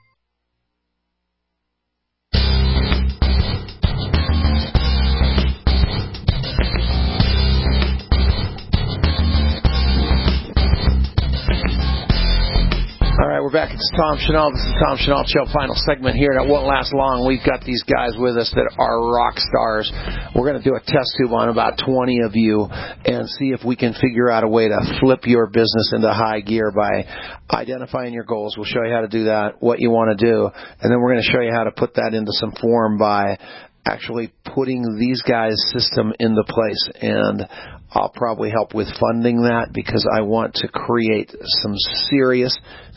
All right, we're back. It's Tom Chenault. This is Tom Chenault Show. Final segment here. That won't last long. We've got these guys with us that are rock stars. We're going to do a test tube on about 20 of you and see if we can figure out a way to flip your business into high gear by identifying your goals. We'll show you how to do that, what you want to do, and then we're going to show you how to put that into some form by actually putting these guys' system into place. And I'll probably help with funding that because I want to create some serious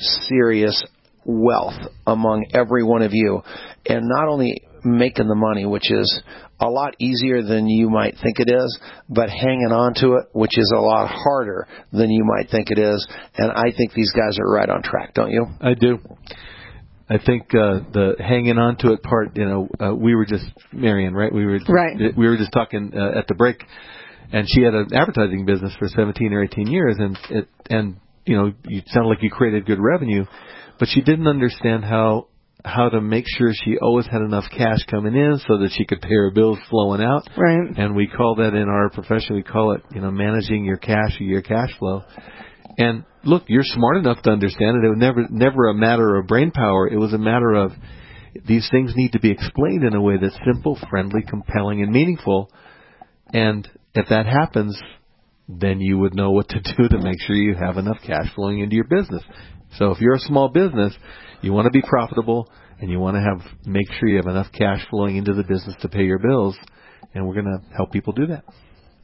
wealth among every one of you. And not only making the money, which is a lot easier than you might think it is, but hanging on to it, which is a lot harder than you might think it is. And I think these guys are right on track, don't you? I do. I think the hanging on to it part, we were just, Marion, right? We were just talking at the break, and she had an advertising business for 17 or 18 years, and you sounded like you created good revenue, but she didn't understand how to make sure she always had enough cash coming in so that she could pay her bills flowing out. Right. And we call that in our profession, we call it, managing your cash or your cash flow. And look, you're smart enough to understand it. It was never a matter of brain power. It was a matter of these things need to be explained in a way that's simple, friendly, compelling, and meaningful. And if that happens, then you would know what to do to make sure you have enough cash flowing into your business. So if you're a small business, you want to be profitable and you want to make sure you have enough cash flowing into the business to pay your bills. And we're going to help people do that.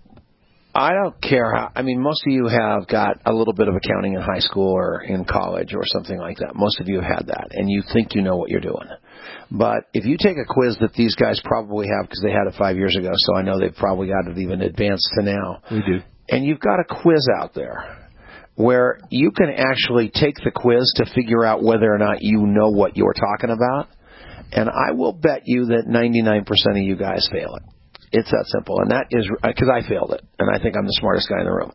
I don't care how, most of you have got a little bit of accounting in high school or in college or something like that. Most of you have had that, and you think you know what you're doing. But if you take a quiz that these guys probably have, because they had it 5 years ago, so I know they've probably got it even advanced to now. We do. And you've got a quiz out there where you can actually take the quiz to figure out whether or not you know what you're talking about. And I will bet you that 99% of you guys fail it. It's that simple, and that is because I failed it, and I think I'm the smartest guy in the room.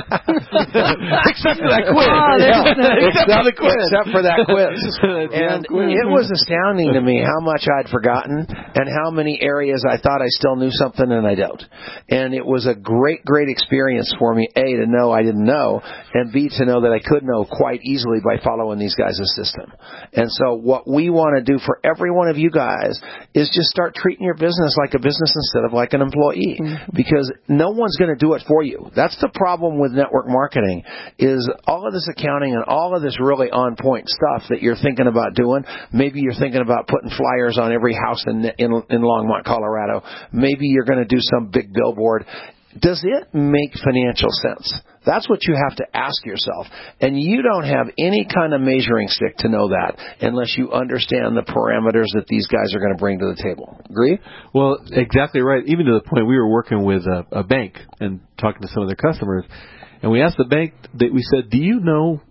Except for that quiz. Except for that quiz. And it was astounding to me how much I'd forgotten and how many areas I thought I still knew something and I don't. And it was a great experience for me, A, to know I didn't know, and B, to know that I could know quite easily by following these guys' system. And so what we want to do for every one of you guys is just start treating your business like a business instead of like an employee, because no one's going to do it for you. That's the problem with network marketing, is all of this accounting and all of this really on point stuff that you're thinking about doing. Maybe you're thinking about putting flyers on every house in Longmont, Colorado. Maybe you're going to do some big billboard. Does it make financial sense? That's what you have to ask yourself. And you don't have any kind of measuring stick to know that unless you understand the parameters that these guys are going to bring to the table. Agree? Well, exactly right. Even to the point we were working with a bank and talking to some of their customers, and we asked the bank, we said, do you know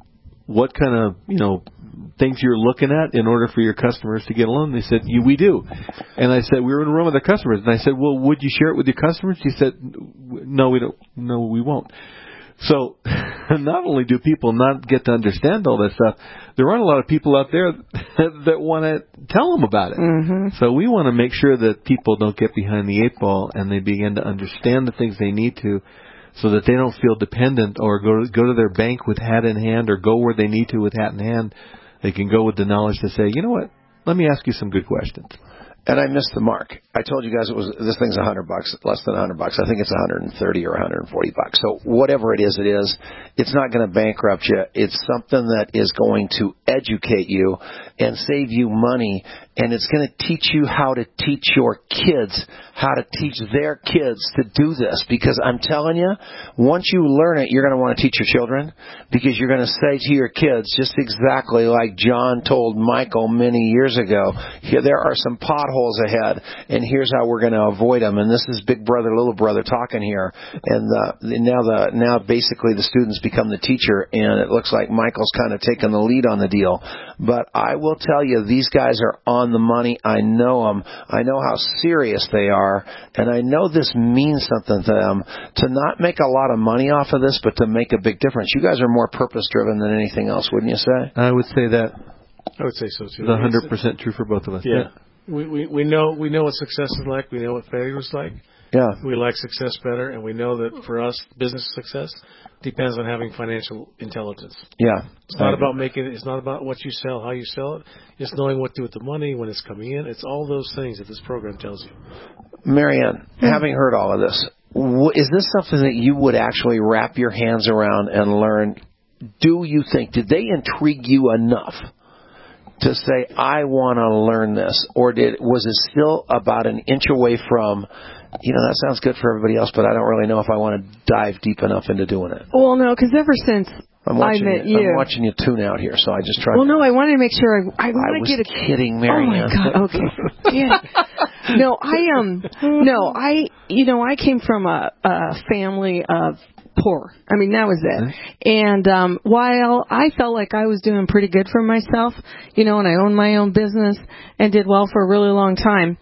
what kind of, things you're looking at in order for your customers to get a loan? They said, we do. And I said, we were in a room with our customers. And I said, well, would you share it with your customers? He said, no, we don't. No, we won't. So not only do people not get to understand all this stuff, there aren't a lot of people out there that want to tell them about it. Mm-hmm. So we want to make sure that people don't get behind the eight ball and they begin to understand the things they need to, so that they don't feel dependent or go to their bank with hat in hand, or go where they need to with hat in hand. They can go with the knowledge to say, you know what, let me ask you some good questions. And I missed the mark. I told you guys this thing's $100, less than $100. I think it's $130 or $140. So whatever it is, it's not going to bankrupt you. It's something that is going to educate you and save you money, and it's going to teach you how to teach your kids how to teach their kids to do this. Because I'm telling you, once you learn it, you're going to want to teach your children, because you're going to say to your kids just exactly like John told Michael many years ago, here there are some potholes ahead, and here's how we're going to avoid them. And this is big brother, little brother talking here. And now basically the students become the teacher, and it looks like Michael's kind of taking the lead on the deal. But I will tell you, these guys are on the money. I know them. I know how serious they are, and I know this means something to them to not make a lot of money off of this, but to make a big difference. You guys are more purpose-driven than anything else, wouldn't you say? I would say that. I would say so too. It's 100% true for both of us. Yeah. We know what success is like. We know what failure is like. Yeah. We like success better, and we know that for us, business success depends on having financial intelligence. Yeah. It's not about it's not about what you sell, how you sell it. It's knowing what to do with the money when it's coming in. It's all those things that this program tells you. Marianne, having heard all of this, is this something that you would actually wrap your hands around and learn? Do you think, did they intrigue you enough to say, I want to learn this? Or was it still about an inch away from, that sounds good for everybody else, but I don't really know if I want to dive deep enough into doing it? Well, no, because ever since I met you. I'm watching you tune out here, so I just tried. Well, no, I wanted to make sure I want to get it. Kidding, Marianne. Oh my God. Okay. Yeah. No, I came from a family of poor. I mean, that was it. And while I felt like I was doing pretty good for myself, and I owned my own business and did well for a really long time,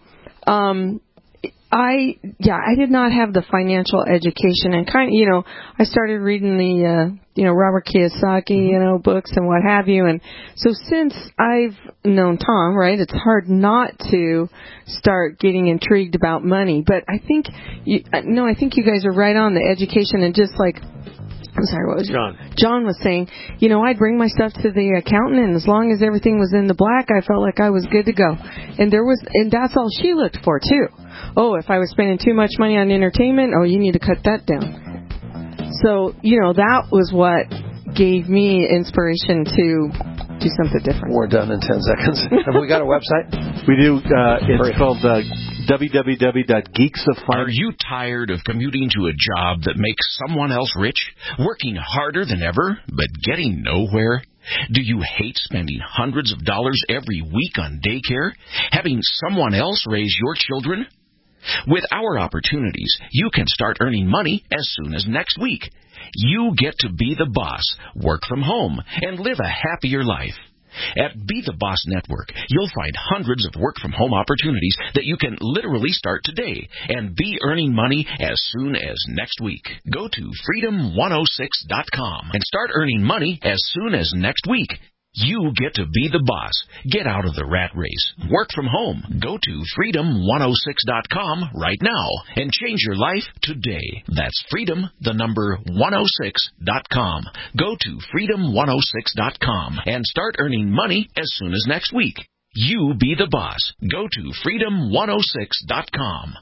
I did not have the financial education, and I started reading the Robert Kiyosaki books and what have you. And so since I've known Tom, right, it's hard not to start getting intrigued about money. But I think you guys are right on the education, and just like, I'm sorry, what was John was saying, I'd bring my stuff to the accountant, and as long as everything was in the black, I felt like I was good to go. And that's all she looked for too. Oh, if I was spending too much money on entertainment, you need to cut that down. So, that was what gave me inspiration to do something different. We're done in 10 seconds. Have we got a website? We do. It's called www.geeksoffinance. Are you tired of commuting to a job that makes someone else rich, working harder than ever, but getting nowhere? Do you hate spending hundreds of dollars every week on daycare, having someone else raise your children? With our opportunities, you can start earning money as soon as next week. You get to be the boss, work from home, and live a happier life. At Be the Boss Network, you'll find hundreds of work-from-home opportunities that you can literally start today and be earning money as soon as next week. Go to freedom106.com and start earning money as soon as next week. You get to be the boss. Get out of the rat race. Work from home. Go to freedom106.com right now and change your life today. That's freedom106.com. Go to freedom106.com and start earning money as soon as next week. You be the boss. Go to freedom106.com.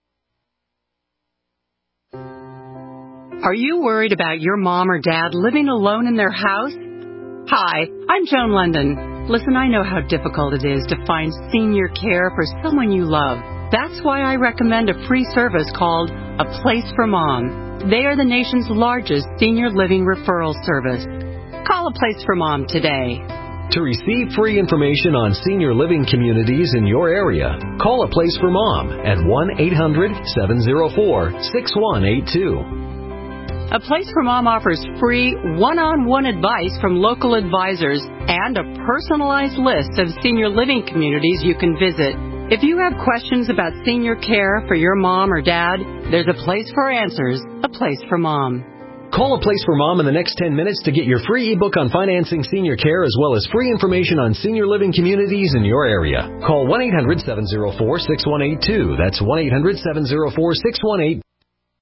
Are you worried about your mom or dad living alone in their house? Hi, I'm Joan London. Listen, I know how difficult it is to find senior care for someone you love. That's why I recommend a free service called A Place for Mom. They are the nation's largest senior living referral service. Call A Place for Mom today. To receive free information on senior living communities in your area, call A Place for Mom at 1-800-704-6182. A Place for Mom offers free one-on-one advice from local advisors and a personalized list of senior living communities you can visit. If you have questions about senior care for your mom or dad, there's a place for answers, A Place for Mom. Call A Place for Mom in the next 10 minutes to get your free ebook on financing senior care as well as free information on senior living communities in your area. Call 1-800-704-6182. That's 1-800-704-6182.